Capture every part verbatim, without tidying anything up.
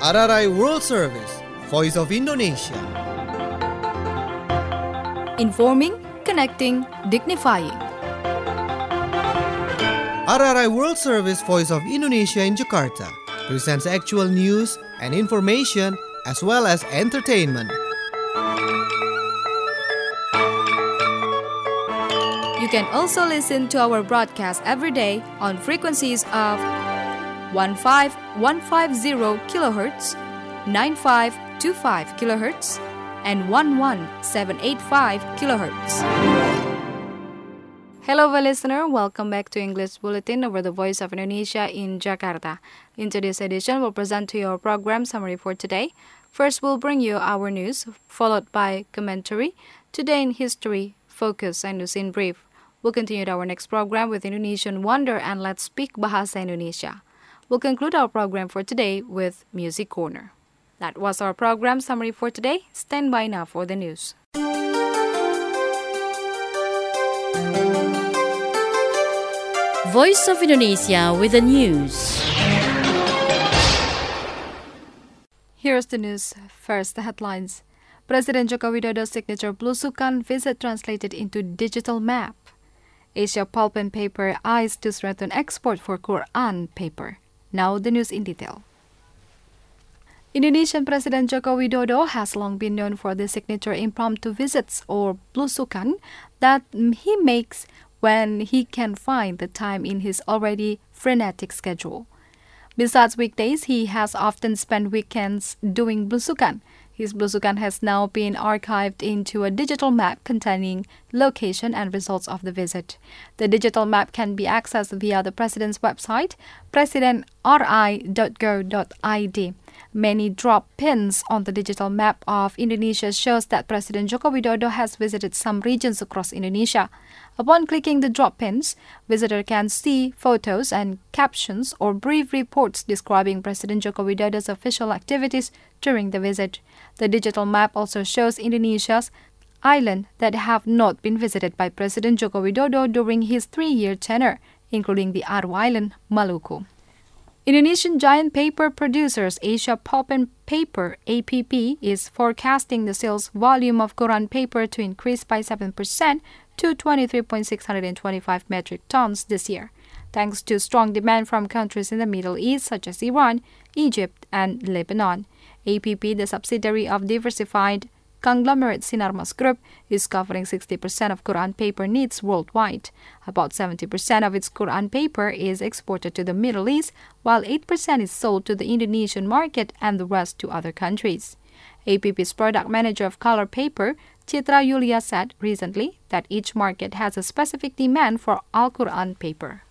R R I World Service, Voice of Indonesia. Informing, connecting, dignifying. R R I World Service, Voice of Indonesia in Jakarta presents actual news and information as well as entertainment. You can also listen to our broadcast every day on frequencies of fifteen fifty kilohertz, ninety-five twenty-five kilohertz, and eleven seven eighty-five kilohertz. Hello, listener. Welcome back to English Bulletin over the Voice of Indonesia in Jakarta. In today's edition, we'll present to you our program summary for today. First, we'll bring you our news, followed by commentary, Today in History, Focus, and News in Brief. We'll continue our next program with Indonesian Wonder and Let's Speak Bahasa Indonesia. We'll conclude our program for today with Music Corner. That was our program summary for today. Stand by now for the news. Voice of Indonesia with the news. Here's the news. First, the headlines. President Joko Widodo's signature Blusukan visit translated into digital map. Asia Pulp and Paper eyes to strengthen export for Quran paper. Now the news in detail. Indonesian President Joko Widodo has long been known for the signature impromptu visits or Blusukan that he makes when he can find the time in his already frenetic schedule. Besides weekdays, he has often spent weekends doing Blusukan. His Blusukan has now been archived into a digital map containing location and results of the visit. The digital map can be accessed via the President's website, president r i dot go dot i d. Many drop pins on the digital map of Indonesia shows that President Joko Widodo has visited some regions across Indonesia. Upon clicking the drop pins, visitor can see photos and captions or brief reports describing President Joko Widodo's official activities during the visit. The digital map also shows Indonesia's islands that have not been visited by President Joko Widodo during his three-year tenure, including the Aru Island, Maluku. Indonesian giant paper producers Asia Pulp and Paper A P P is forecasting the sales volume of Quran paper to increase by seven percent to twenty-three thousand six hundred twenty-five metric tons this year, thanks to strong demand from countries in the Middle East such as Iran, Egypt, and Lebanon. A P P, the subsidiary of diversified conglomerate Sinarmas Group, is covering sixty percent of Quran paper needs worldwide. About seventy percent of its Quran paper is exported to the Middle East, while eight percent is sold to the Indonesian market and the rest to other countries. A P P's product manager of color paper, Citra Yulia, said recently that each market has a specific demand for Al-Quran paper.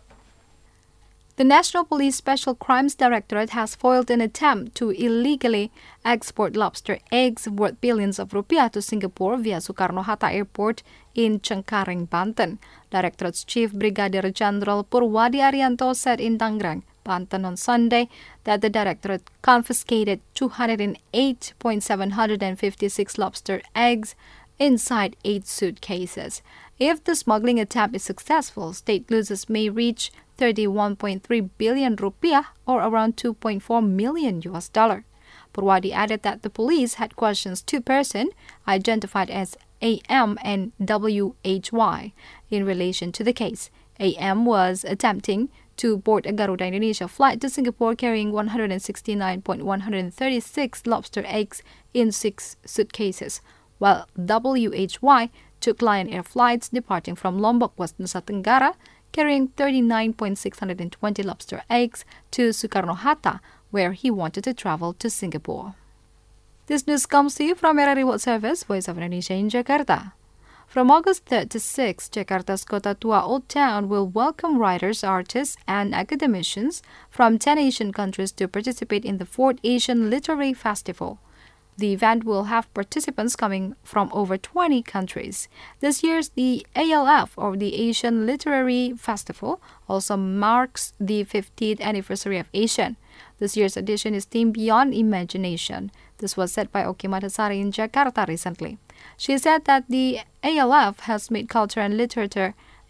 The National Police Special Crimes Directorate has foiled an attempt to illegally export lobster eggs worth billions of rupiah to Singapore via Soekarno-Hatta Airport in Cengkareng, Banten. Directorate's Chief Brigadier General Purwadi Arianto said in Tangerang, Banten on Sunday that the Directorate confiscated two hundred eight thousand seven hundred fifty-six lobster eggs inside eight suitcases. If the smuggling attempt is successful, state losses may reach thirty-one point three billion rupiah or around two point four million U S dollar. Purwadi added that the police had questioned two persons identified as A M and W H Y in relation to the case. A M was attempting to board a Garuda Indonesia flight to Singapore carrying one hundred sixty-nine thousand one hundred thirty-six lobster eggs in six suitcases, while W H Y took Lion Air flights departing from Lombok, West Nusa Tenggara, carrying thirty-nine thousand six hundred twenty lobster eggs to Soekarno-Hatta, where he wanted to travel to Singapore. This news comes to you from R R I World Service, Voice of Indonesia in Jakarta. From August third to sixth, Jakarta's Kota Tua Old Town will welcome writers, artists, and academicians from ten Asian countries to participate in the fourth Asian Literary Festival. The event will have participants coming from over twenty countries. This year's the A L F, or the Asian Literary Festival, also marks the fiftieth anniversary of Asian. This year's edition is themed Beyond Imagination. This was said by Oki Madasari in Jakarta recently. She said that the A L F has made culture and literature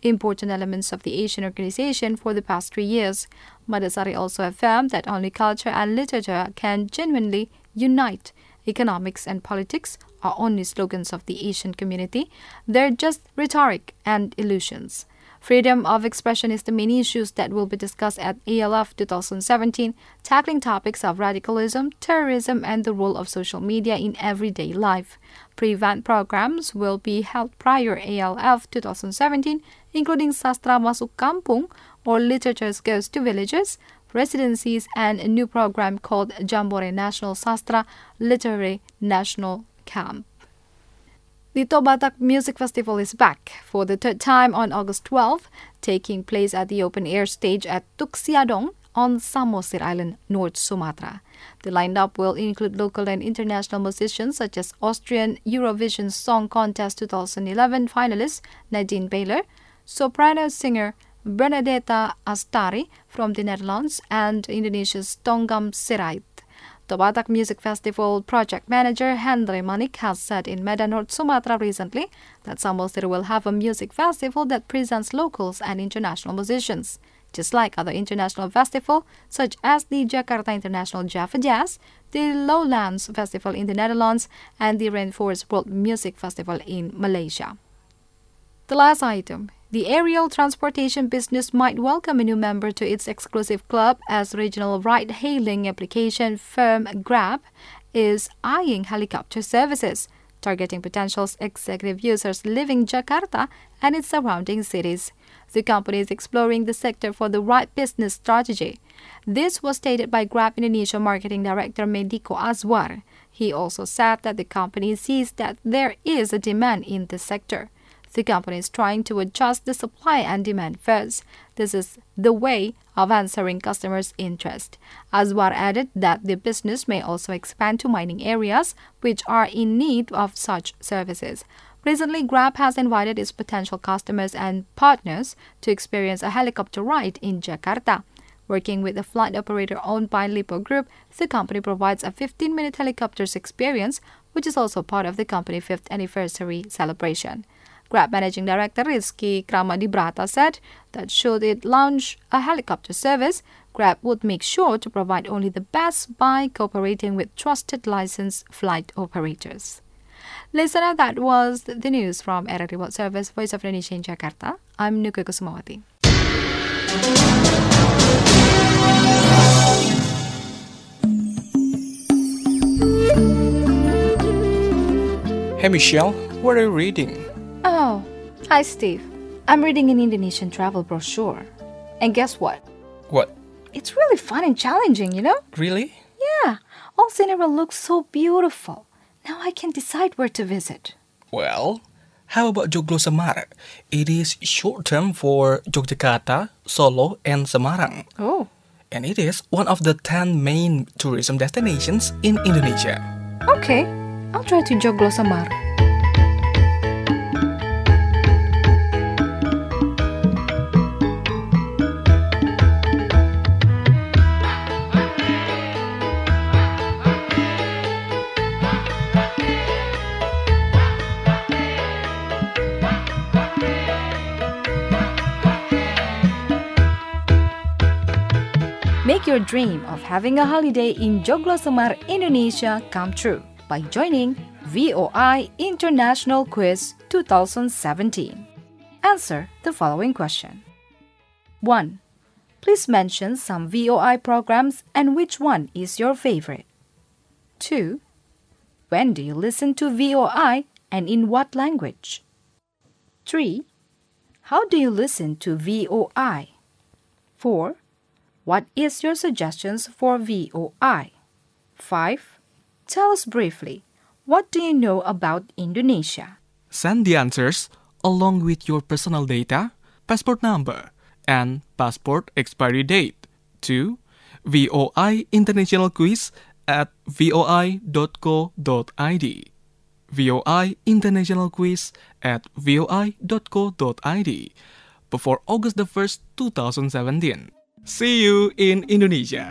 important elements of the Asian organization for the past three years. Madasari also affirmed that only culture and literature can genuinely unite. Economics and politics are only slogans of the Asian community. They're just rhetoric and illusions. Freedom of expression is the main issues that will be discussed at A L F twenty seventeen, tackling topics of radicalism, terrorism, and the role of social media in everyday life. Pre-event programs will be held prior A L F twenty seventeen, including Sastra Masuk Kampung, or Literature Goes to Villages, residencies, and a new program called Jambore National Sastra Literary National Camp. The Tobatak Music Festival is back for the third time on August twelfth, taking place at the open-air stage at Tuk Siadong on Samosir Island, North Sumatra. The lineup will include local and international musicians such as Austrian Eurovision Song Contest twenty eleven finalist Nadine Baylor, soprano singer Bernadetta Astari from the Netherlands, and Indonesia's Tonggam Sirait. Tobatak Music Festival project manager Hendry Manik has said in Medan, North Sumatra recently that Samosir will have a music festival that presents locals and international musicians. Just like other international festivals such as the Jakarta International Java Jazz, the Lowlands Festival in the Netherlands, and the Rainforest World Music Festival in Malaysia. The last item. The aerial transportation business might welcome a new member to its exclusive club as regional ride-hailing application firm Grab is eyeing helicopter services, targeting potential executive users living Jakarta and its surrounding cities. The company is exploring the sector for the right business strategy. This was stated by Grab Indonesia Marketing Director Mediko Azwar. He also said that the company sees that there is a demand in this sector. The company is trying to adjust the supply and demand first. This is the way of answering customers' interest. Azwar added that the business may also expand to mining areas which are in need of such services. Recently, Grab has invited its potential customers and partners to experience a helicopter ride in Jakarta. Working with a flight operator owned by Lipo Group, the company provides a fifteen-minute helicopters experience, which is also part of the company's fifth anniversary celebration. Grab Managing Director Rizky Kramadibrata said that should it launch a helicopter service, Grab would make sure to provide only the best by cooperating with trusted licensed flight operators. Listener, that was the news from R R I World Service, Voice of Indonesia in Jakarta. I'm Nuka Kusumawati. Hey Michelle, what are you reading? Oh, hi Steve. I'm reading an Indonesian travel brochure. And guess what? What? It's really fun and challenging, you know? Really? Yeah, all scenery looks so beautiful. Now I can decide where to visit. Well, how about Joglo Semar? It is short term for Yogyakarta, Solo, and Semarang. Oh. And it is one of the ten main tourism destinations in Indonesia. Okay, I'll try to Joglo Semar. Make your dream of having a holiday in Joglo Semar, Indonesia come true by joining V O I International Quiz twenty seventeen. Answer the following question. one. Please mention some V O I programs and which one is your favorite. two. When do you listen to V O I and in what language? three. How do you listen to V O I? four. What is your suggestions for V O I? five. Tell us briefly, what do you know about Indonesia? Send the answers along with your personal data, passport number, and passport expiry date to V O I International Quiz at voi dot co dot id. V O I International Quiz at voi dot co dot id before August the first, twenty seventeen. See you in Indonesia.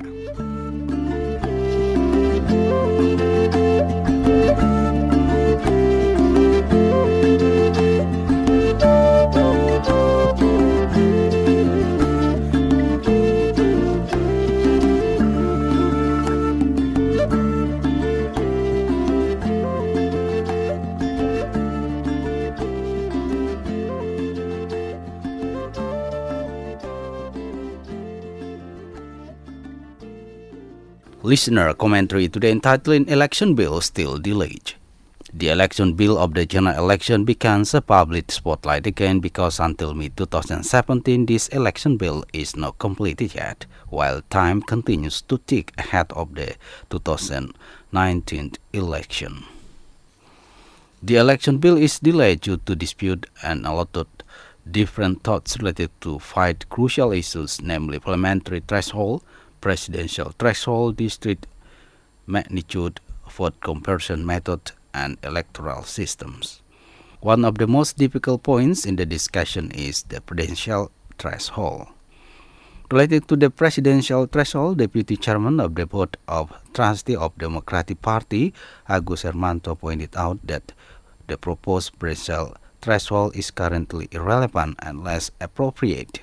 Listener commentary today entitled Election Bill Still Delayed. The election bill of the general election becomes a public spotlight again because until mid twenty seventeen this election bill is not completed yet, while time continues to tick ahead of the two thousand nineteen election. The election bill is delayed due to dispute and a lot of different thoughts related to five crucial issues, namely parliamentary threshold, presidential threshold, district magnitude, vote comparison method, and electoral systems. One of the most difficult points in the discussion is the presidential threshold. Related to the presidential threshold, Deputy Chairman of the Board of Trustees of Democratic Party, Agus Hermanto, pointed out that the proposed presidential threshold is currently irrelevant and less appropriate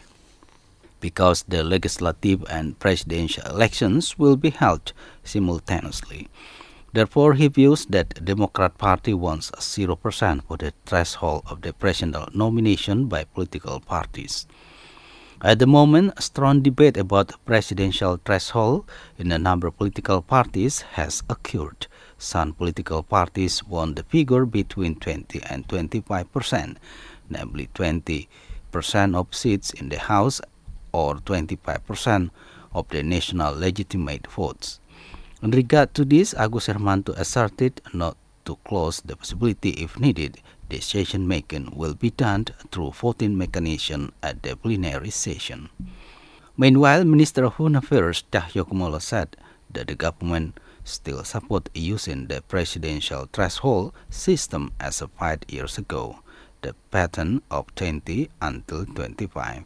because the legislative and presidential elections will be held simultaneously. Therefore, he views that the Democrat Party wants zero percent for the threshold of the presidential nomination by political parties. At the moment, strong debate about presidential threshold in a number of political parties has occurred. Some political parties want the figure between twenty and twenty-five percent, namely twenty percent of seats in the House or twenty-five percent of the national legitimate votes. In regard to this, Agus Hermanto asserted not to close the possibility if needed. Decision-making will be done through voting mechanism at the plenary session. Meanwhile, Minister of Home Affairs Cahyokumolo said that the government still support using the presidential threshold system as of five years ago, the pattern of twenty until twenty-five.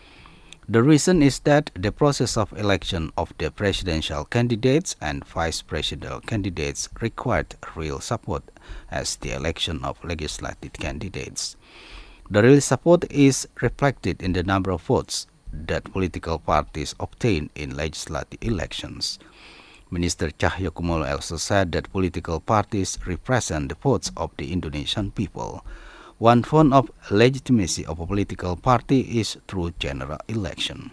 The reason is that the process of election of the presidential candidates and vice presidential candidates required real support as the election of legislative candidates. The real support is reflected in the number of votes that political parties obtain in legislative elections. Minister Cahyokumolo also said that political parties represent the votes of the Indonesian people. One form of legitimacy of a political party is through general election.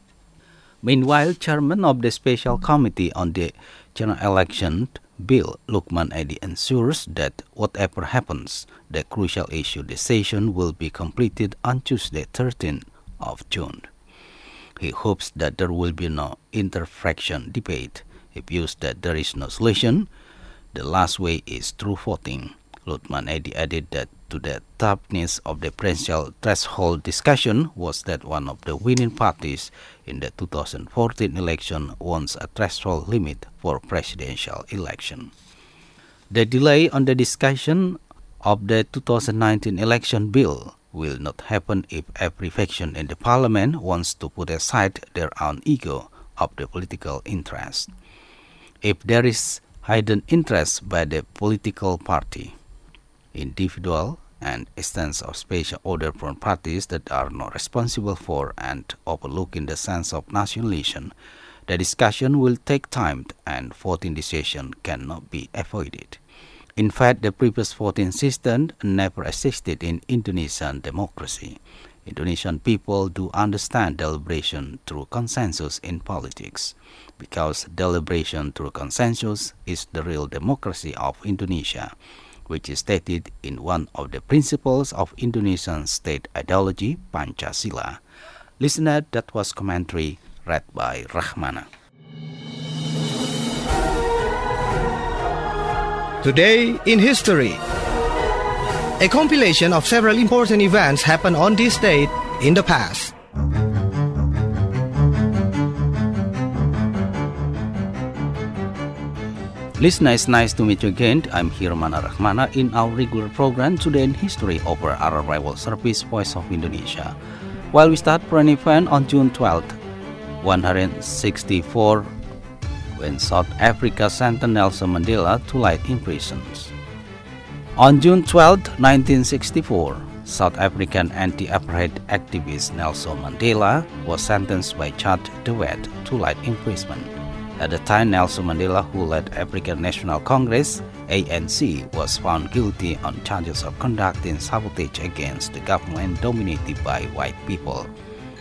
Meanwhile, Chairman of the Special Committee on the General Election Bill, Lukman Edi, ensures that whatever happens, the crucial issue decision will be completed on Tuesday, thirteenth of June. He hopes that there will be no interfraction debate. He views that there is no solution. The last way is through voting. Lukman Edi added that to the toughness of the presidential threshold discussion was that one of the winning parties in the two thousand fourteen election wants a threshold limit for presidential election. The delay on the discussion of the two thousand nineteen election bill will not happen if every faction in the parliament wants to put aside their own ego of the political interest. If there is hidden interest by the political party, individual and instance of special order from parties that are not responsible for and overlooking the sense of nationalism, the discussion will take time and voting decision cannot be avoided. In fact, the previous voting system never existed in Indonesian democracy. Indonesian people do understand deliberation through consensus in politics, because deliberation through consensus is the real democracy of Indonesia, which is stated in one of the principles of Indonesian state ideology, Pancasila. Listener, that was commentary read by Rahmana. Today in History. A compilation of several important events happened on this date in the past. Listener, it's nice to meet you again. I'm Hirmana Rahmana in our regular program Today in History over our rival service Voice of Indonesia. While we start for an event on June twelfth, nineteen sixty-four, when South Africa sentenced Nelson Mandela to life imprisonment. On June twelfth, nineteen sixty-four, South African anti-apartheid activist Nelson Mandela was sentenced by Judge de Wet to life imprisonment. At the time, Nelson Mandela, who led African National Congress, A N C, was found guilty on charges of conducting sabotage against the government dominated by white people.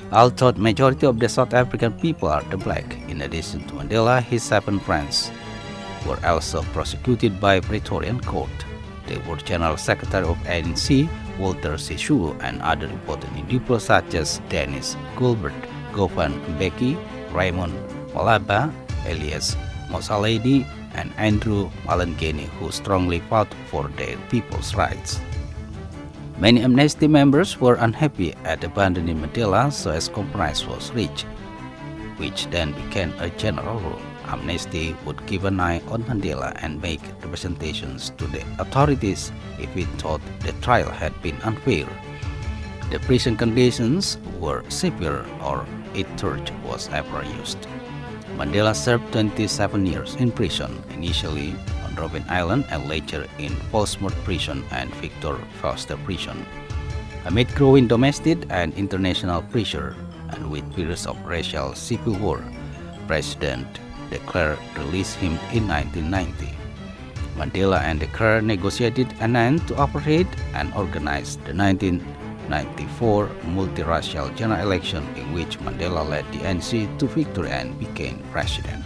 Although the majority of the South African people are the black, in addition to Mandela, his seven friends were also prosecuted by Praetorian Court. They were General Secretary of A N C, Walter Sisulu, and other important individuals such as Dennis Gilbert, Govan Mbeki, Raymond Malaba, Elias Mosaledi, and Andrew Malengeni, who strongly fought for their people's rights. Many Amnesty members were unhappy at abandoning Mandela, so a compromise was reached, which then became a general rule. Amnesty would keep an eye on Mandela and make representations to the authorities if it thought the trial had been unfair. The prison conditions were severe, or a torch was ever used. Mandela served twenty-seven years in prison, initially on Robben Island and later in Portsmouth Prison and Victor Verster Prison. Amid growing domestic and international pressure, and with periods of racial civil war, President de Klerk released him in nineteen ninety. Mandela and de Klerk negotiated an end to apartheid and organized the nineteen ninety-four multiracial general election, in which Mandela led the A N C to victory and became president.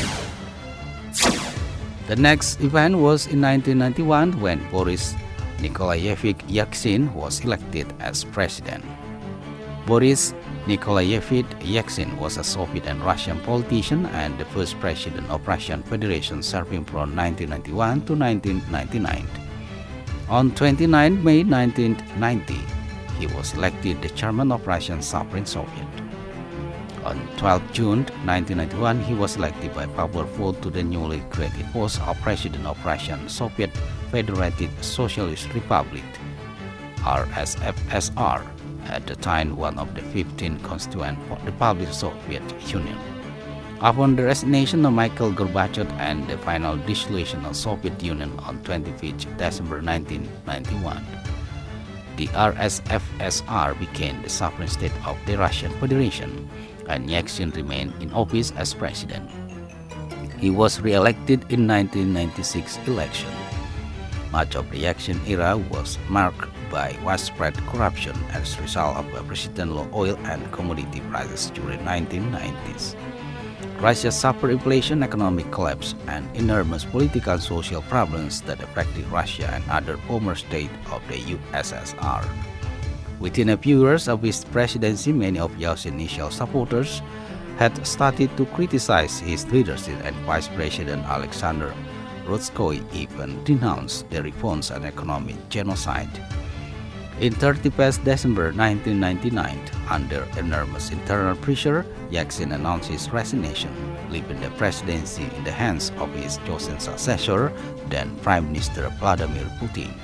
The next event was in nineteen ninety-one when Boris Nikolayevich Yeltsin was elected as president. Boris Nikolayevich Yeltsin was a Soviet and Russian politician and the first president of Russian Federation, serving from nineteen ninety-one to nineteen ninety-nine. On the twenty-ninth of May nineteen ninety, he was elected the chairman of Russian Sovereign Soviet. On the twelfth of June nineteen ninety-one, he was elected by popular vote to the newly created post of President of Russian Soviet Federated Socialist Republic, R S F S R, at the time one of the fifteen constituent republics of the Soviet Union. Upon the resignation of Mikhail Gorbachev and the final dissolution of the Soviet Union on twenty-fifth of December nineteen ninety-one, the R S F S R became the sovereign state of the Russian Federation, and Yeltsin remained in office as president. He was re-elected in nineteen ninety-six election. Much of the Yeltsin era was marked by widespread corruption as a result of unprecedented low oil and commodity prices during the nineteen nineties. Russia suffered inflation, economic collapse, and enormous political and social problems that affected Russia and other former states of the U S S R. Within a few years of his presidency, many of Yeltsin's initial supporters had started to criticize his leadership, and Vice President Alexander Rutskoy even denounced the reforms and economic genocide. In thirty-first of December nineteen ninety-nine, under enormous internal pressure, Yeltsin announced his resignation, leaving the presidency in the hands of his chosen successor, then Prime Minister Vladimir Putin.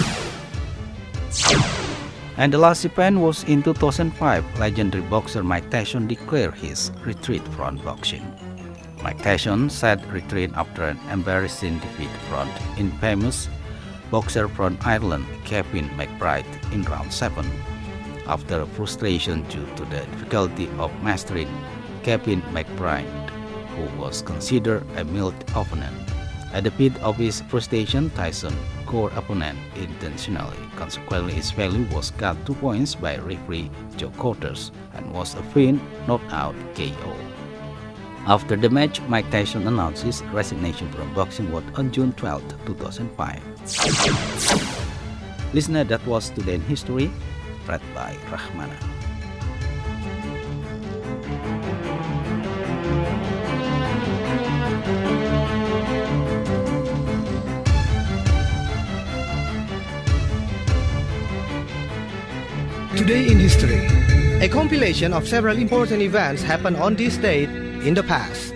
And the last event was in two thousand five. Legendary boxer Mike Tyson declared his retreat from boxing. Mike Tyson said retreat after an embarrassing defeat from infamous boxer from Ireland, Kevin McBride, in round seven. After frustration due to the difficulty of mastering Kevin McBride, who was considered a mild opponent. At the peak of his frustration, Tyson scored opponent intentionally. Consequently, his value was cut two points by referee Joe Cotters and was a fin knockout K O. After the match, Mike Tyson announced his resignation from boxing on June twelfth, two thousand five. Listener, that was Today in History, read by Rahmana. Today in History, a compilation of several important events happened on this date in the past.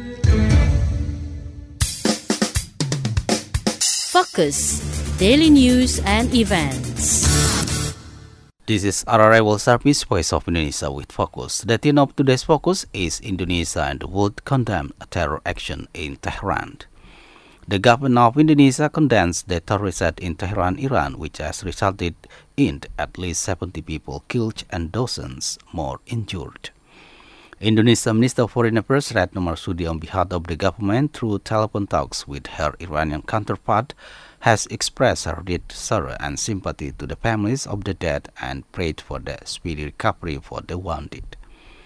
Focus Daily News and Events. This is R R I World Service, Voice of Indonesia with Focus. The theme of today's focus is Indonesia and the world condemn a terror action in Tehran. The government of Indonesia condemns the terrorist attack in Tehran, Iran, which has resulted in at least seventy people killed and dozens more injured. Indonesia Minister of Foreign Affairs Retno Marsudi, on behalf of the government through telephone talks with her Iranian counterpart, has expressed her deep sorrow and sympathy to the families of the dead and prayed for the speedy recovery for the wounded.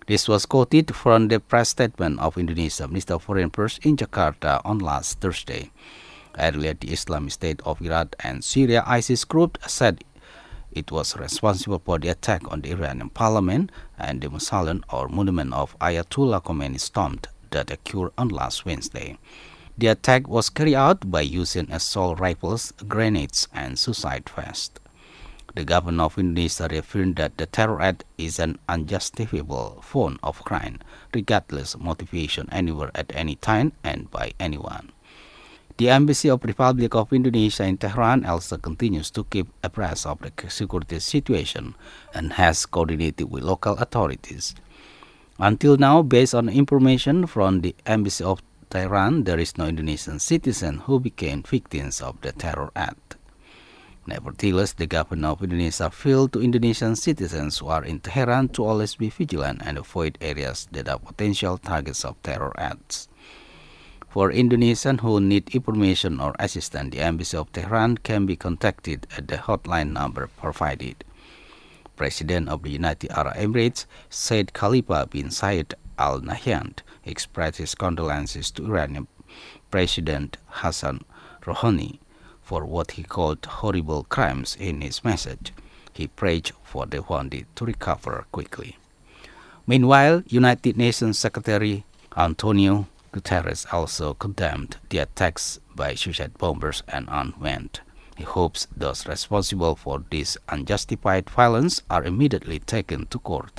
This was quoted from the press statement of Indonesia Minister of Foreign Affairs in Jakarta on last Thursday. Earlier, the Islamic State of Iraq and Syria ISIS group said it was responsible for the attack on the Iranian parliament and the Mausoleum or monument of Ayatollah Khomeini stormed that occurred on last Wednesday. The attack was carried out by using assault rifles, grenades, and suicide vests. The government of Indonesia reaffirmed that the terror act is an unjustifiable form of crime, regardless of motivation anywhere at any time and by anyone. The Embassy of the Republic of Indonesia in Tehran also continues to keep abreast of the security situation and has coordinated with local authorities. Until now, based on information from the Embassy of Tehran, there is no Indonesian citizen who became victims of the terror act. Nevertheless, the government of Indonesia appealed to Indonesian citizens who are in Tehran to always be vigilant and avoid areas that are potential targets of terror acts. For Indonesians who need information or assistance, the Embassy of Tehran can be contacted at the hotline number provided. President of the United Arab Emirates, Said Khalifa bin Zayed Al Nahyan, expressed his condolences to Iranian President Hassan Rouhani for what he called horrible crimes in his message. He prayed for the wounded to recover quickly. Meanwhile, United Nations Secretary Antonio Guterres also condemned the attacks by suicide bombers and unmanned. He hopes those responsible for this unjustified violence are immediately taken to court.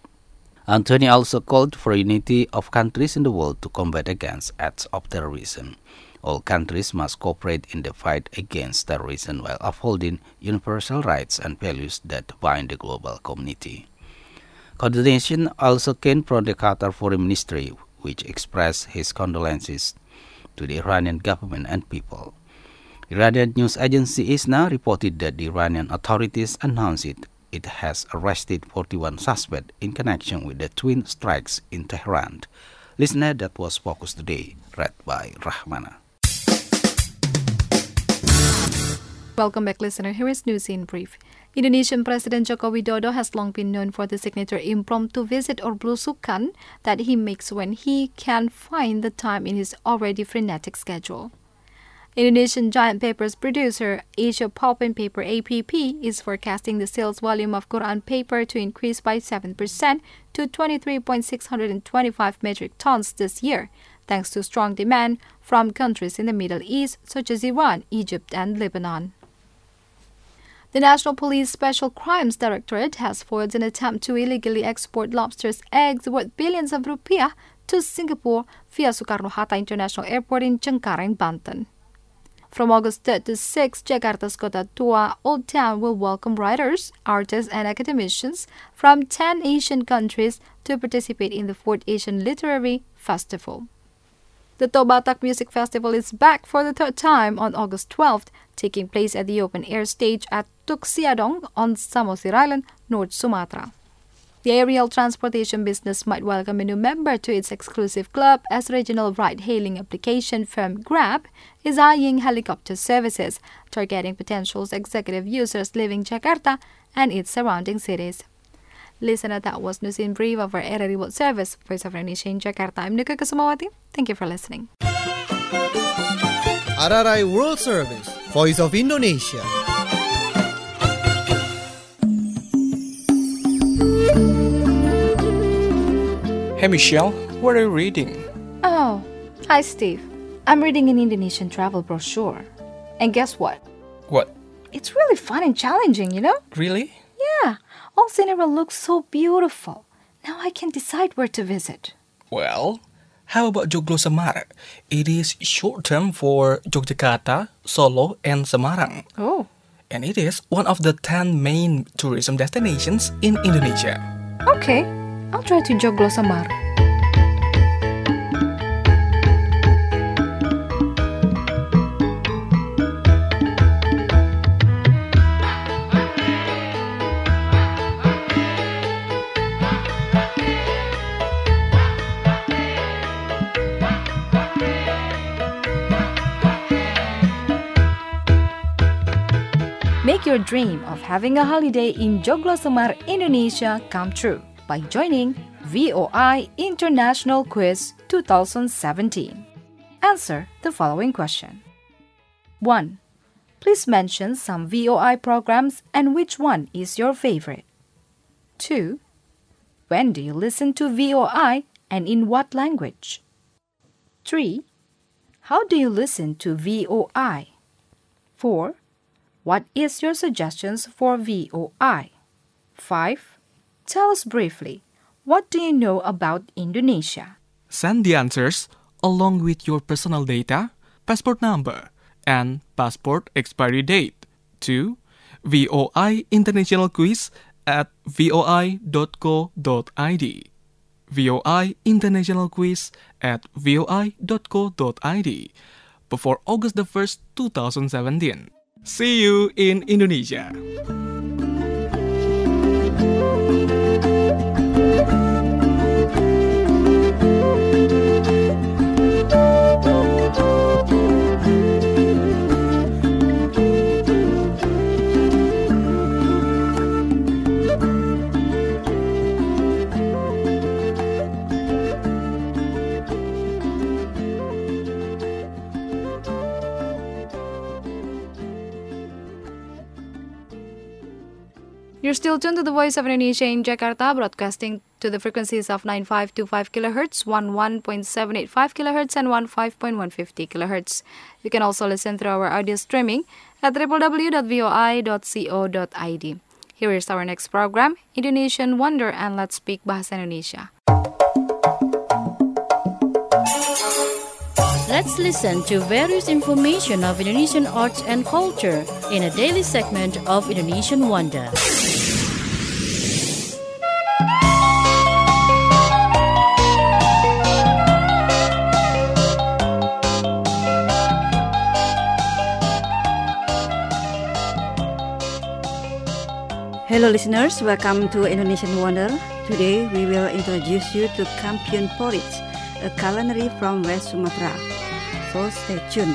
Antonio also called for unity of countries in the world to combat against acts of terrorism. All countries must cooperate in the fight against terrorism while upholding universal rights and values that bind the global community. Condemnation also came from the Qatar Foreign Ministry, which expressed his condolences to the Iranian government and people. Iranian news agency ISNA reported that the Iranian authorities announced it, it has arrested forty-one suspects in connection with the twin strikes in Tehran. Listener, that was Focus Today, read by Rahmana. Welcome back, listener. Here is news in brief. Indonesian President Joko Widodo has long been known for the signature impromptu visit or belusukan that he makes when he can find the time in his already frenetic schedule. Indonesian giant papers producer Asia Pulp and Paper A P P is forecasting the sales volume of Quran paper to increase by seven percent to twenty-three thousand six hundred twenty-five metric tons this year, thanks to strong demand from countries in the Middle East such as Iran, Egypt, and Lebanon. The National Police Special Crimes Directorate has foiled an attempt to illegally export lobsters' eggs worth billions of rupiah to Singapore via Soekarno-Hatta International Airport in Cengkareng, Banten. From August third to sixth, Jakarta's Kota Tua Old Town will welcome writers, artists, and academicians from ten Asian countries to participate in the fourth Asian Literary Festival. The Tobatak Music Festival is back for the third time on August twelfth, taking place at the open-air stage at Tuk Siadong on Samosir Island, North Sumatra. The aerial transportation business might welcome a new member to its exclusive club as regional ride-hailing application firm Grab is eyeing helicopter services, targeting potential executive users living in Jakarta and its surrounding cities. Listener, that was news in brief of our R R I World Service, Voice of Indonesia in Jakarta. I'm Nika Kusumawati. Thank you for listening. R R I World Service, Voice of Indonesia. Hey Michelle, what are you reading? Oh, hi Steve. I'm reading an Indonesian travel brochure. And guess what? What? It's really fun and challenging, you know? Really? Yeah, all scenery looks so beautiful. Now I can decide where to visit. Well, how about Joglo Semar? It is short term for Yogyakarta, Solo, and Semarang. Oh. And it is one of the ten main tourism destinations in Indonesia. Okay, I'll try to Joglo Semar. Make your dream of having a holiday in Joglo Semar, Indonesia come true by joining V O I International Quiz twenty seventeen. Answer the following question. one. Please mention some V O I programs and which one is your favorite. two. When do you listen to V O I and in what language? three. How do you listen to V O I? four. What is your suggestions for V O I? five. Tell us briefly, what do you know about Indonesia? Send the answers along with your personal data, passport number, and passport expiry date to V O I International Quiz at v o i dot co dot i d. V O I International Quiz at v o i dot co dot i d before August the first, twenty seventeen. See you in Indonesia. You're still tuned to the Voice of Indonesia in Jakarta, broadcasting to the frequencies of nine five two five kilohertz, eleven point seven eight five kilohertz, and fifteen point one five zero kilohertz. You can also listen through our audio streaming at w w w dot v o i dot co dot i d. Here is our next program, Indonesian Wonder, and let's speak Bahasa Indonesia. Let's listen to various information of Indonesian arts and culture in a daily segment of Indonesian Wonder. Hello listeners, welcome to Indonesian Wonder. Today we will introduce you to Kampiun Porridge, a culinary from West Sumatra. So stay tuned.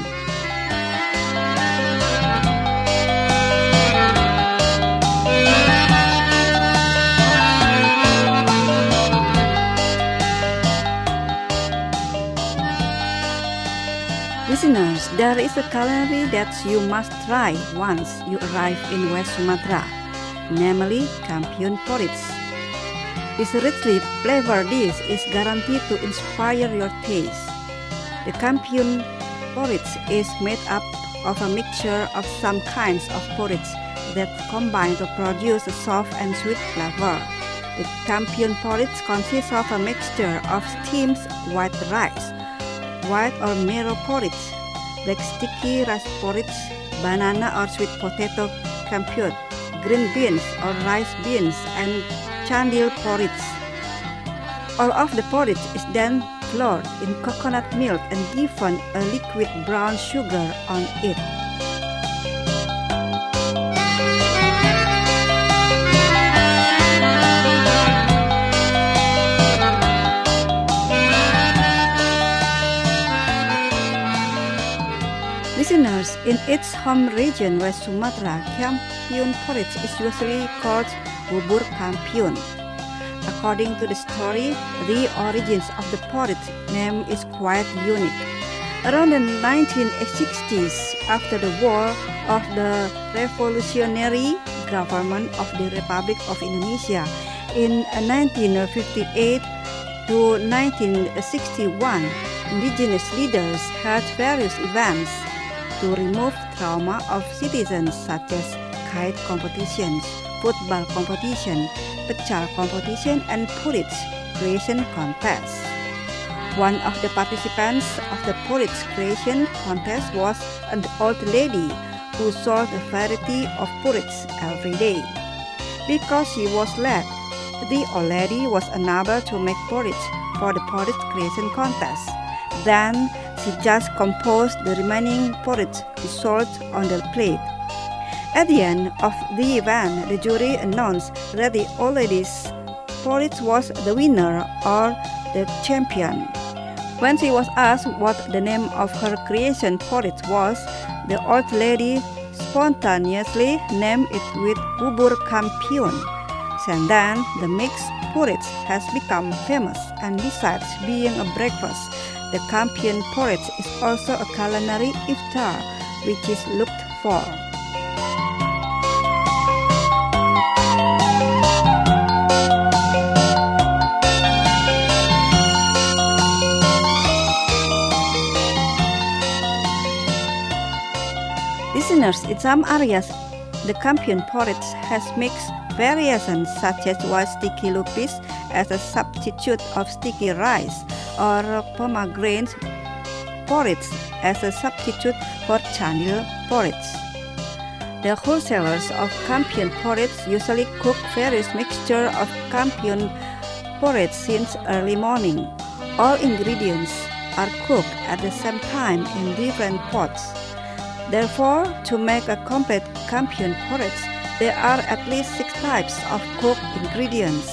Listeners, there is a culinary that you must try once you arrive in West Sumatra, namely Kampiun Porridge. This richly flavored dish is guaranteed to inspire your taste. The Kampiun porridge is made up of a mixture of some kinds of porridge that combine to produce a soft and sweet flavor. The Kampiun porridge consists of a mixture of steamed white rice, white or marrow porridge, black sticky rice porridge, banana or sweet potato kampiun, green beans or rice beans, and candil porridge. All of the porridge is then flavored in coconut milk and given a liquid brown sugar on it. Listeners, in its home region, West Sumatra, Kampiun porridge is usually called bubur kampiun. According to the story, the origins of the porridge name is quite unique. Around the nineteen sixties, after the war of the revolutionary government of the Republic of Indonesia in nineteen fifty-eight to nineteen sixty-one, indigenous leaders held various events to remove trauma of citizens such as kite competitions, football competition, pecal competition, and porridge creation contest. One of the participants of the porridge creation contest was an old lady who sold a variety of porridge every day. Because she was late, the old lady was unable to make porridge for the porridge creation contest. Then she just composed the remaining porridge to sold on the plate. At the end of the event, the jury announced that the old lady's porridge was the winner or the champion. When she was asked what the name of her creation porridge was, the old lady spontaneously named it with bubur kampiun. And then the mixed porridge has become famous, and besides being a breakfast, the Kampiun porridge is also a culinary iftar which is looked for. Listeners, in some areas, the Kampiun porridge has mixed variations such as white sticky lupis as a substitute of sticky rice, or pomegranate porridge as a substitute for chandil porridge. The wholesalers of Kampiun porridge usually cook various mixture of Kampiun porridge since early morning. All ingredients are cooked at the same time in different pots. Therefore, to make a complete Kampiun porridge, there are at least six types of cooked ingredients.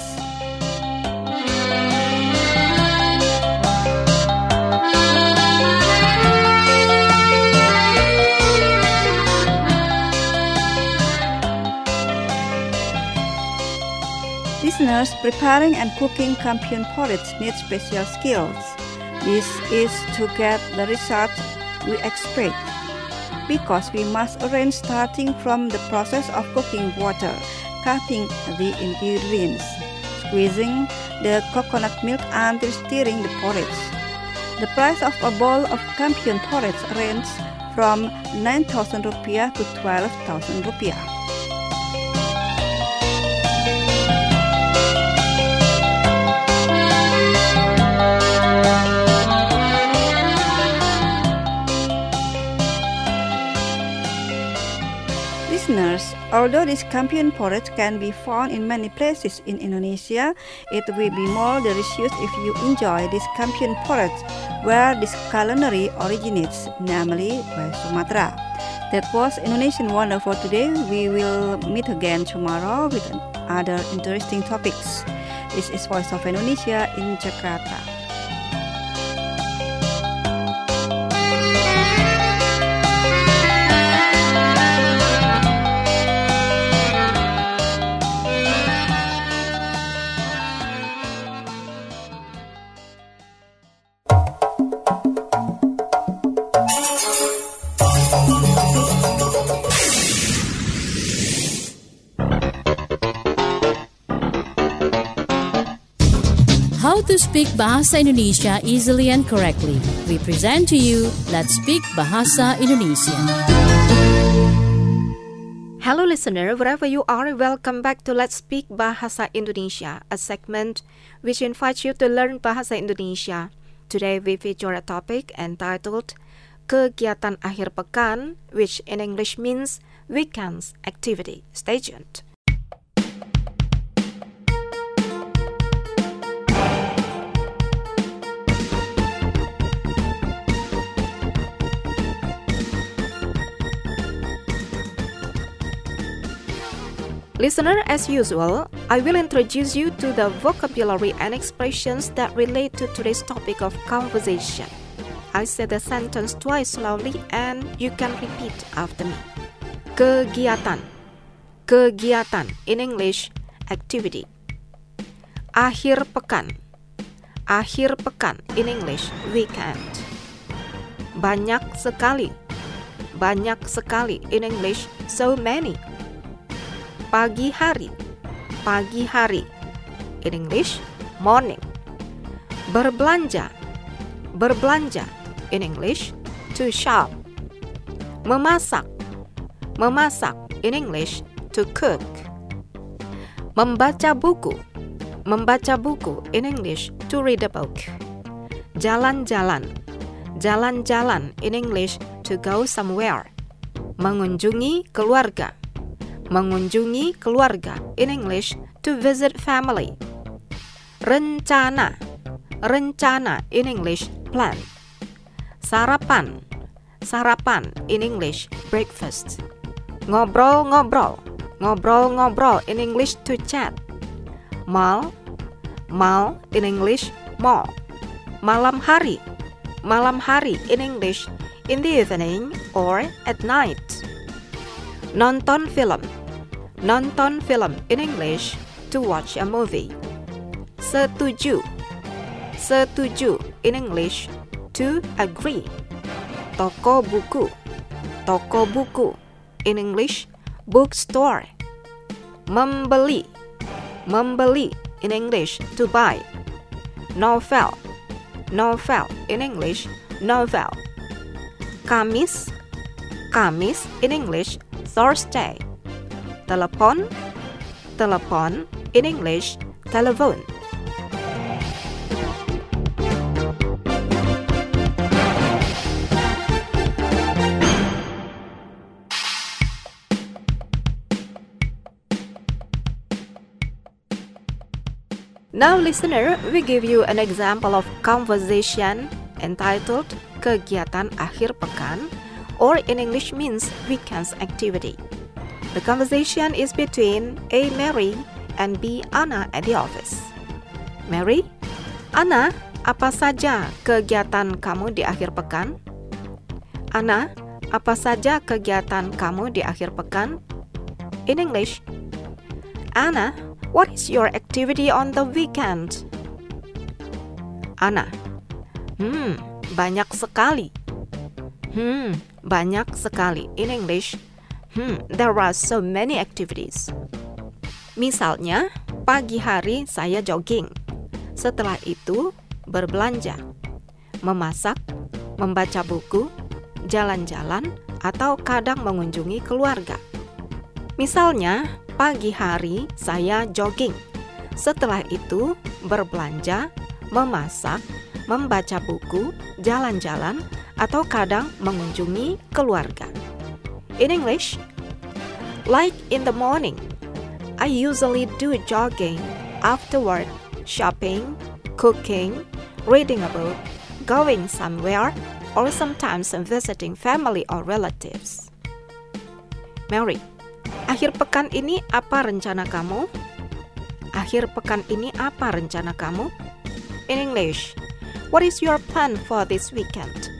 Listeners, preparing and cooking Kampiun porridge needs special skills. This is to get the result we expect, because we must arrange starting from the process of cooking water, cutting the ingredients, squeezing the coconut milk until stirring the porridge. The price of a bowl of Kampiun porridge ranges from nine thousand rupiah to twelve thousand rupiah. Listeners, although this Kampiun porridge can be found in many places in Indonesia, it will be more delicious if you enjoy this Kampiun porridge where this culinary originates, namely West Sumatra. That was Indonesian Wonder for today. We will meet again tomorrow with other interesting topics. This is Voice of Indonesia in Jakarta. How to speak Bahasa Indonesia easily and correctly. We present to you Let's Speak Bahasa Indonesia. Hello listener, wherever you are, welcome back to Let's Speak Bahasa Indonesia, a segment which invites you to learn Bahasa Indonesia. Today we feature a topic entitled Kegiatan Akhir Pekan, which in English means weekends activity. Stay tuned. Listener, as usual, I will introduce you to the vocabulary and expressions that relate to today's topic of conversation. I say the sentence twice slowly and you can repeat after me. Kegiatan. Kegiatan. In English, activity. Akhir pekan. Akhir pekan. In English, weekend. Banyak sekali. Banyak sekali. In English, so many. Pagi hari. Pagi hari. In English, morning. Berbelanja. Berbelanja. In English, to shop. Memasak. Memasak. In English, to cook. Membaca buku. Membaca buku. In English, to read a book. Jalan-jalan. Jalan-jalan. In English, to go somewhere. Mengunjungi keluarga. Mengunjungi keluarga. In English, to visit family. Rencana. Rencana. In English, plan. Sarapan. Sarapan. In English, breakfast. Ngobrol-ngobrol. Ngobrol-ngobrol. In English, to chat. Mal. Mal. In English, mall. Malam hari. Malam hari. In English, in the evening or at night. Nonton film. Nonton film. In English, to watch a movie. Setuju. Setuju in English, to agree. Toko buku. Toko buku in English, bookstore. Membeli. Membeli in English, to buy. Novel. Novel in English, novel. Kamis. Kamis in English, Thursday. Telepon. Telepon in English, telephone. Now listener, we give you an example of conversation entitled Kegiatan Akhir Pekan, or in English means weekend's activity. The conversation is between A. Mary and B. Anna at the office. Mary, Anna, apa saja kegiatan kamu di akhir pekan? Anna, apa saja kegiatan kamu di akhir pekan? In English, Anna, what is your activity on the weekend? Anna, hmm, banyak sekali. Hmm, banyak sekali. In English, hmm, there are so many activities. Misalnya, pagi hari saya jogging. Setelah itu, berbelanja, memasak, membaca buku, jalan-jalan, atau kadang mengunjungi keluarga. Misalnya, pagi hari saya jogging. Setelah itu berbelanja, memasak, membaca buku, jalan-jalan, atau kadang mengunjungi keluarga. In English, like in the morning, I usually do jogging. Afterward, shopping, cooking, reading a book, going somewhere, or sometimes visiting family or relatives. Mary, akhir pekan ini apa rencana kamu? Akhir pekan ini apa rencana kamu? In English, what is your plan for this weekend?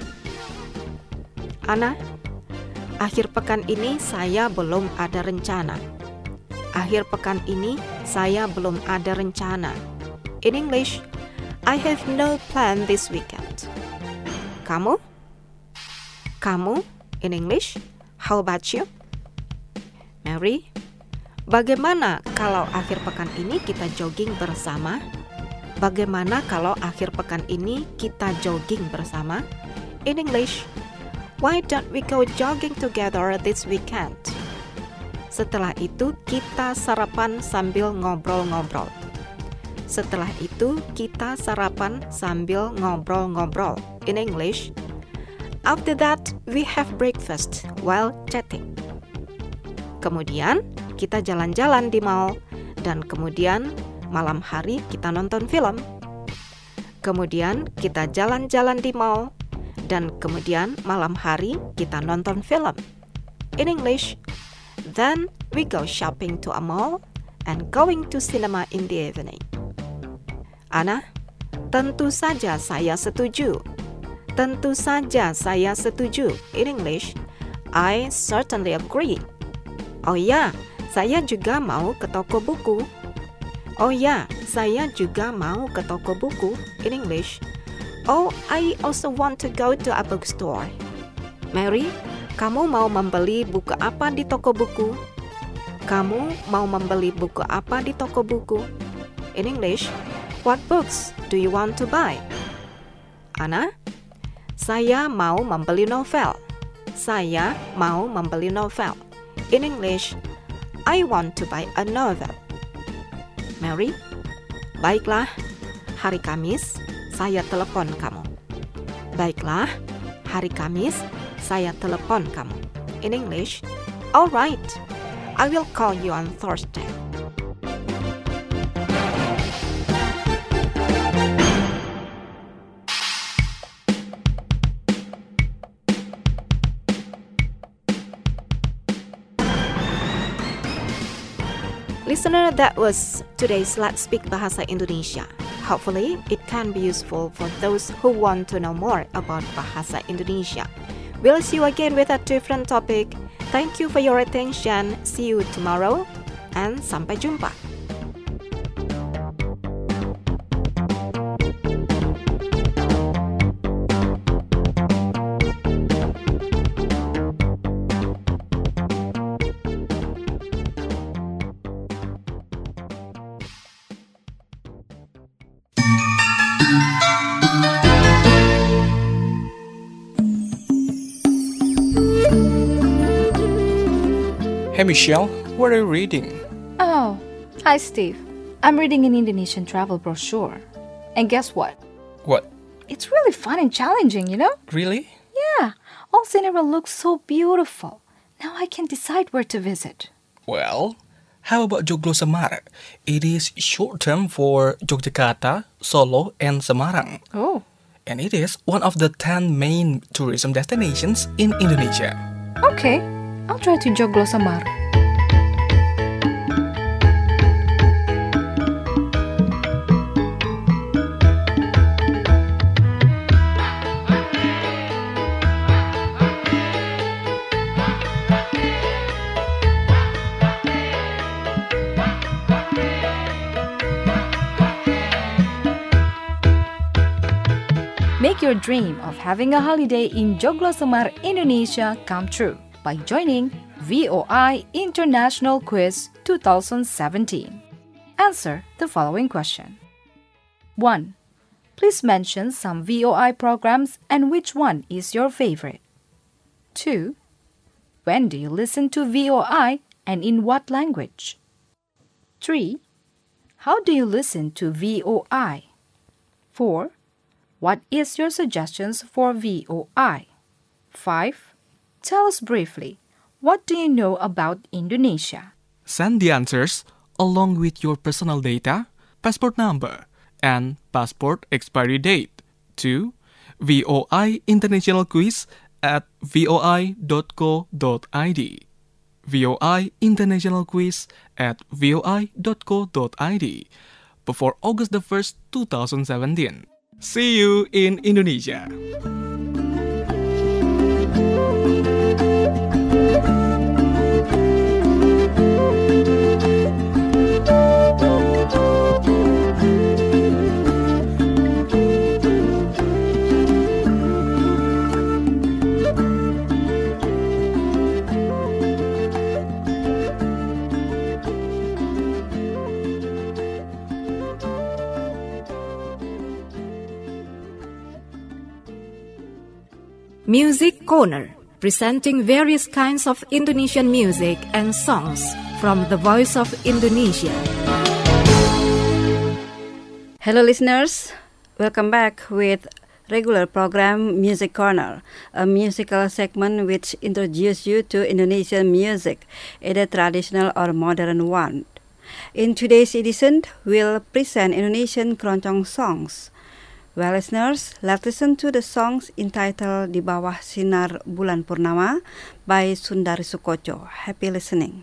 Anna, akhir pekan ini saya belum ada rencana. Akhir pekan ini saya belum ada rencana. In English, I have no plan this weekend. Kamu? Kamu? In English, how about you? Mary, bagaimana kalau akhir pekan ini kita jogging bersama? Bagaimana kalau akhir pekan ini kita jogging bersama? In English, why don't we go jogging together this weekend? Setelah itu kita sarapan sambil ngobrol-ngobrol. Setelah itu kita sarapan sambil ngobrol-ngobrol. In English, after that we have breakfast while chatting. Kemudian kita jalan-jalan di mall, dan kemudian malam hari kita nonton film. Kemudian kita jalan-jalan di mall, dan kemudian malam hari kita nonton film. In English, then we go shopping to a mall and going to cinema in the evening. Anna, tentu saja saya setuju. Tentu saja saya setuju. In English, I certainly agree. Oh ya, saya juga mau ke toko buku. Oh ya, saya juga mau ke toko buku. In English, oh, I also want to go to a bookstore. Mary, kamu mau membeli buku apa di toko buku? Kamu mau membeli buku apa di toko buku? In English, what books do you want to buy? Anna, saya mau membeli novel. Saya mau membeli novel. In English, I want to buy a novel. Mary, baiklah, hari Kamis saya telepon kamu. Baiklah, hari Kamis saya telepon kamu. In English, all right, I will call you on Thursday. Listener, that was today's Let's Speak Bahasa Indonesia. Hopefully, it can be useful for those who want to know more about Bahasa Indonesia. We'll see you again with a different topic. Thank you for your attention. See you tomorrow, and sampai jumpa. Hey Michelle, what are you reading? Oh, hi Steve. I'm reading an Indonesian travel brochure. And guess what? What? It's really fun and challenging, you know? Really? Yeah, all scenery looks so beautiful. Now I can decide where to visit. Well, how about Joglo Semar? It is short term for Yogyakarta, Solo, and Semarang. Oh. And it is one of the ten main tourism destinations in Indonesia. Okay, I'll try to Joglo Semar. Make your dream of having a holiday in Joglo Semar, Indonesia come true by joining V O I International Quiz twenty seventeen. Answer the following question. one. Please mention some V O I programs and which one is your favorite. two. When do you listen to V O I and in what language? three. How do you listen to V O I? four. What is your suggestions for V O I? five. Tell us briefly, what do you know about Indonesia? Send the answers along with your personal data, passport number, and passport expiry date to V O I International Quiz at v o i dot co dot i d. V O I International Quiz at v o i dot co dot i d before August the first, twenty seventeen. See you in Indonesia. Music Corner, presenting various kinds of Indonesian music and songs from the Voice of Indonesia. Hello listeners, welcome back with regular program Music Corner, a musical segment which introduces you to Indonesian music, either traditional or modern one. In today's edition, we'll present Indonesian keroncong songs. Well, listeners, let's listen to the songs entitled Di Bawah Sinar Bulan Purnama by Sundari Soekotjo. Happy listening.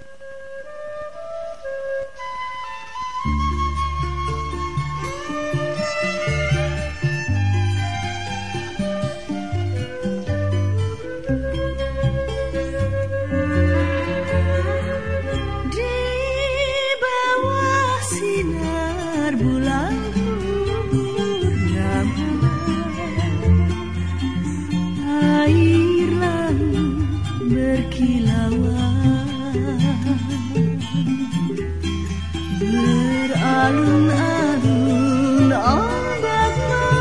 Beralun-alun ombak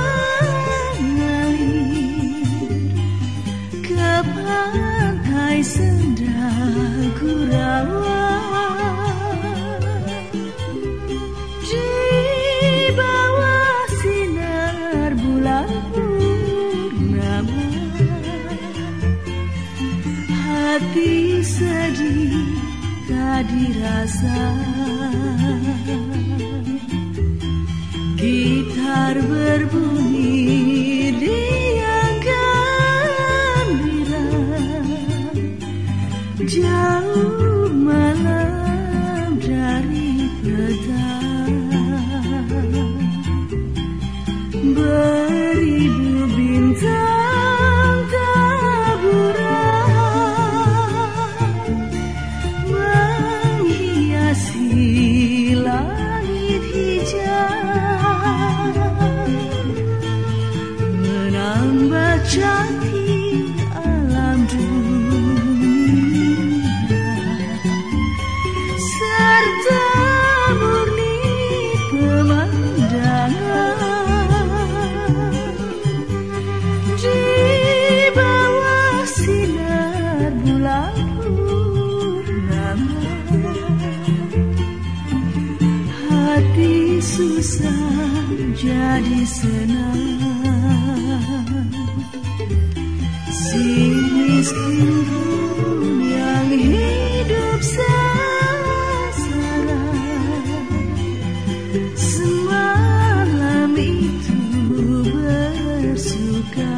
mengalir ke pantai Senda Gurauan. Di bawah sinar bulan purnama, hati sedih tak dirasa. Gitar berbunyi riang gembira, jauh malam dari petang. Beribu bintang taburan menghiasi langit hijau, menambah cantik alam dunia, serta murni pemandangan. Di bawah sinar bulan purnama, Hati susah jadi senang, si miskin pun yang hidup sengsara, semalam itu bersuka.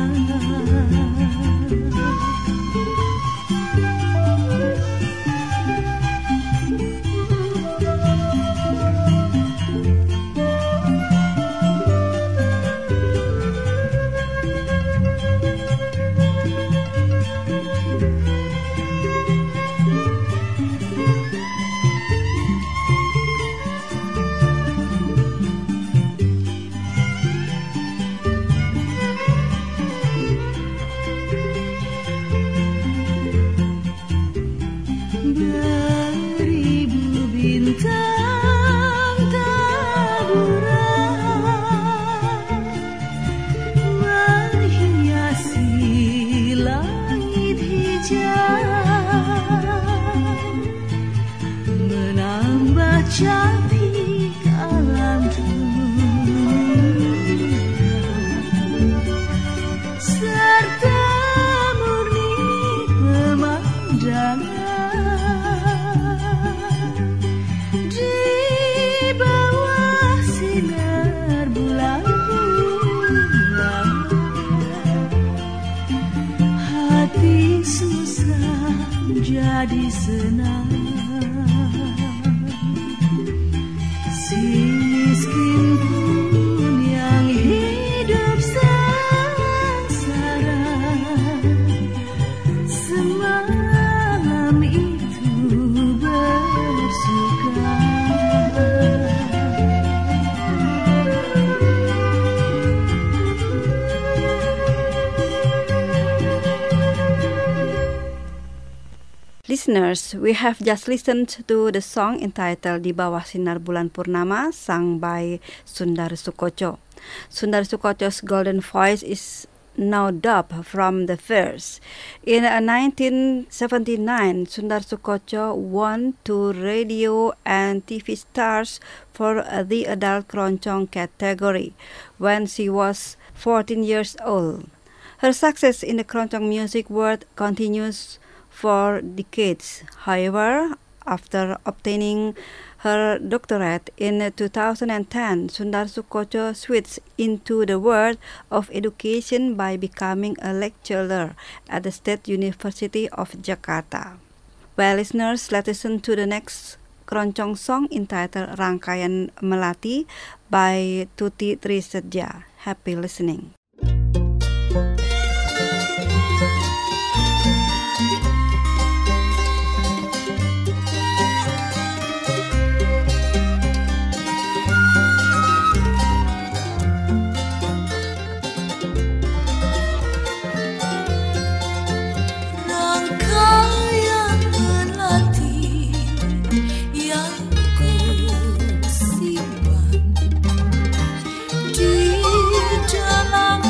Cantik alam dunia serta murni pemandangan di bawah sinar bulan purnama. Hati susah jadi senang, si miskin pun yang hidup sengsara, semalam itu bersuka. Listeners, we have just listened to the song entitled Di Bawah Sinar Bulan Purnama, sung by Sundar Soekotjo. Sundar Soekotjo's golden voice is now dubbed from the verse. In nineteen seventy-nine, Sundar Soekotjo won two radio and T V stars for the adult keroncong category when she was fourteen years old. Her success in the keroncong music world continues for decades. However, after obtaining her doctorate in two thousand ten, Sundar Soekotjo switched into the world of education by becoming a lecturer at the State University of Jakarta. Well, listeners, let's listen to the next keroncong song entitled Rangkaian Melati by Tuti Trisatja. Happy listening. Di dalam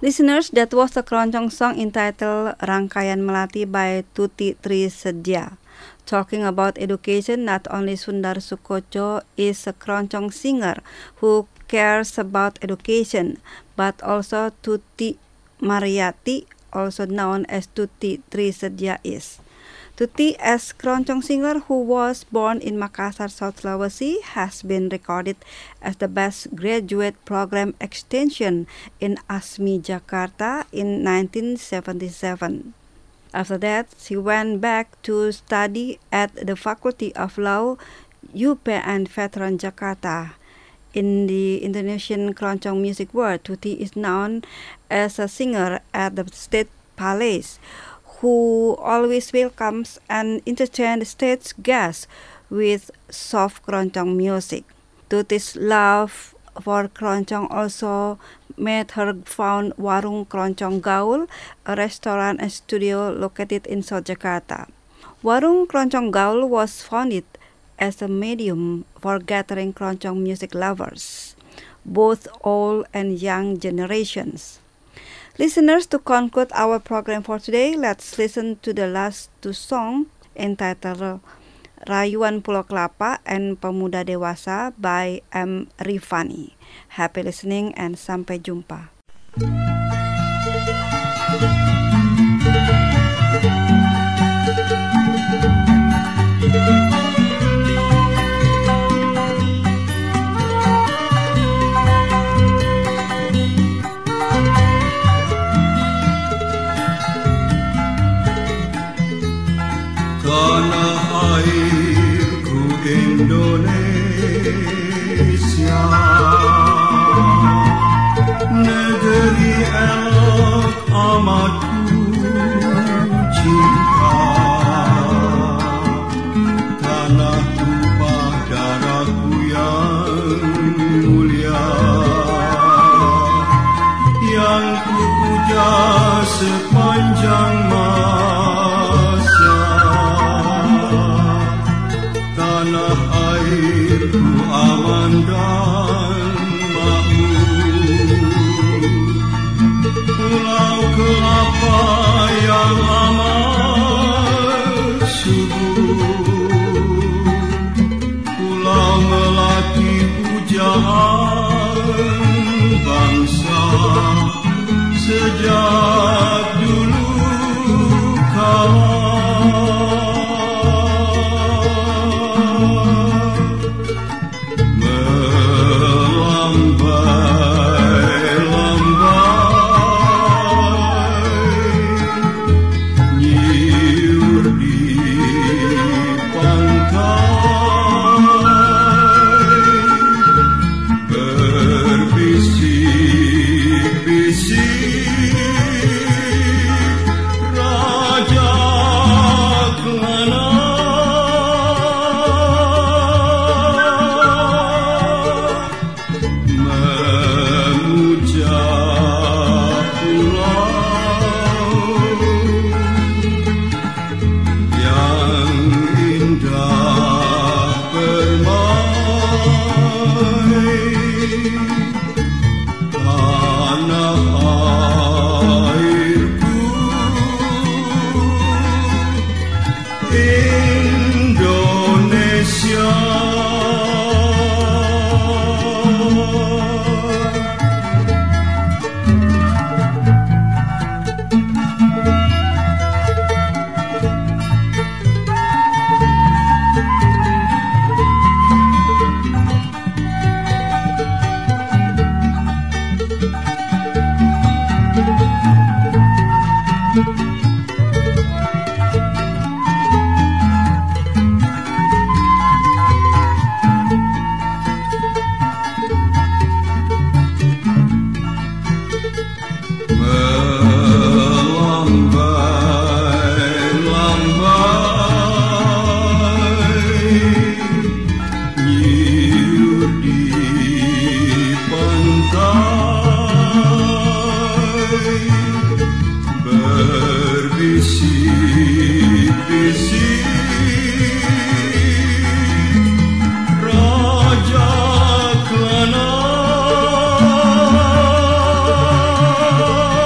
Listeners, that was the keroncong song entitled Rangkaian Melati by Tuti Trisedia. Talking about education, not only Sundar Sukocho is a keroncong singer who cares about education, but also Tuti Mariati, also known as Tuti Trisedia, is. Tuti, as keroncong singer who was born in Makassar, South Sulawesi, has been recorded as the best graduate program extension in ASMI Jakarta in nineteen seventy-seven. After that, she went back to study at the Faculty of Law U P N Veteran Jakarta. In the Indonesian keroncong music world, Tuti is known as a singer at the State Palace, who always welcomes and entertains the stage guests with soft keroncong music. Tuti's love for keroncong also made her found Warung Keroncong Gaul, a restaurant and studio located in South Jakarta. Warung Keroncong Gaul was founded as a medium for gathering keroncong music lovers, both old and young generations. Listeners, to conclude our program for today, let's listen to the last two songs entitled Rayuan Pulau Kelapa and Pemuda Dewasa by M. Rifani. Happy listening and sampai jumpa. Tanah airku Indonesia, negeri elok amat ku cinta. Tanah tumpah darahku yang mulia, yang ku puja sepanjang masa. Tanah airku aman dan makmur, Pulau Kelapa yang amat subur, Pulau Melati pujaan bangsa sejak dulu kala. Raja Kelana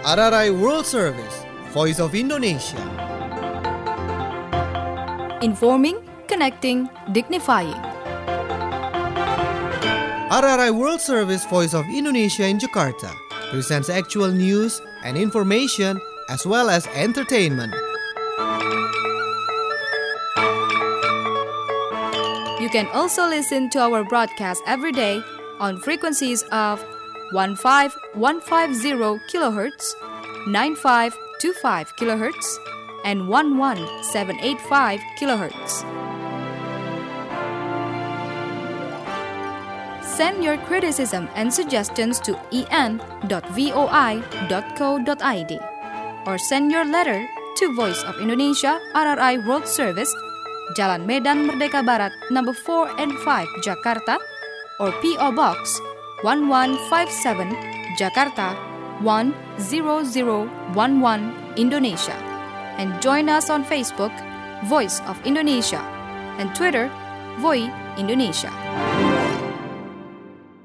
R R I World Service, Voice of Indonesia. Informing, connecting, dignifying. R R I World Service, Voice of Indonesia in Jakarta presents actual news and information as well as entertainment. You can also listen to our broadcast every day on frequencies of one five one five zero kilohertz, nine five two five kilohertz, and one one seven eight five kilohertz. Send your criticism and suggestions to e n dot v o i dot co dot i d or send your letter to Voice of Indonesia R R I World Service, Jalan Medan Merdeka Barat, number four and five, Jakarta, or P O Box one one five seven, Jakarta one zero zero one one, Indonesia. And join us on Facebook, Voice of Indonesia, and Twitter, Voi Indonesia.